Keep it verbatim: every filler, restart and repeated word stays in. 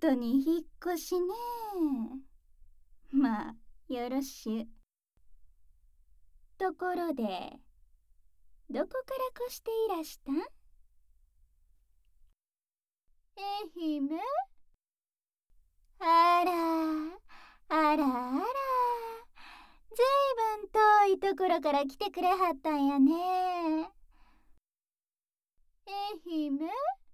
とに引っ越しね。まあよろしゅ。ところでどこから越していらしたん？愛媛？あらあらあら、ずいぶん遠いところから来てくれはったんやね。愛媛？